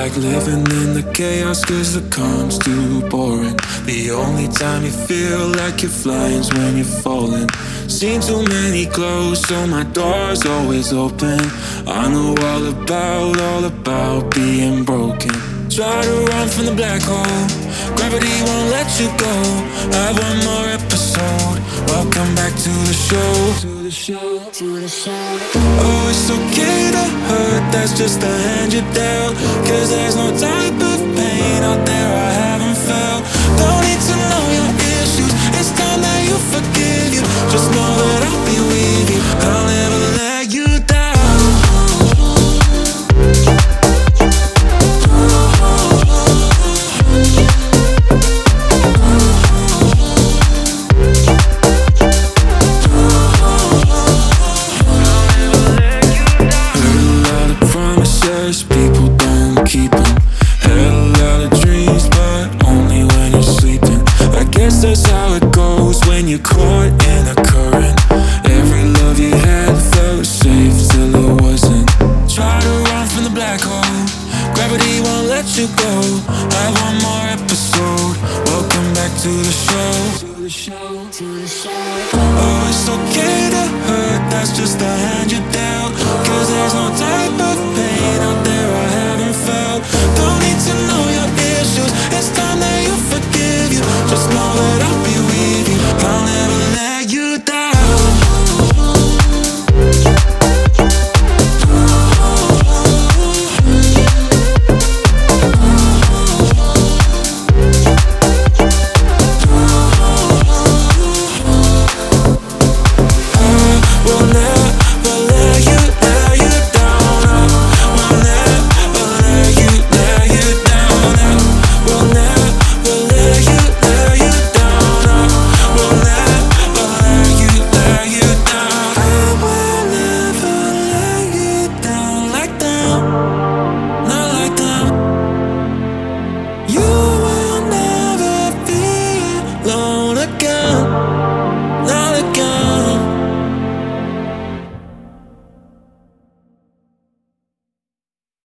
like living in the chaos, cause the calm's too boring. The only time you feel like you're flying's when you're falling. Seen too many close, so my door's always open. I know all about being broken. Try to run from the black hole, gravity won't let you go. Have one more episode, welcome back to the show. Oh, it's okay to hurt, that's just the hand you dealt. Cause there's no type of pain out there I haven't felt. Don't need to know your issues, it's time that you forgive you. Just know that I'll be with you, I'll never let you down. People don't keep them. Had a lot of dreams, but only when you're sleeping. I guess that's how it goes when you're caught in a current. Every love you had felt safe till it wasn't. Try to run from the black hole, gravity won't let you go. Have one more episode, welcome back to the show. Oh, it's okay to hurt, that's just the hand you dealt. Cause there's no type of pain out there I haven't felt. Don't need to know your issues, it's time that you forgive you. Just know that I'll be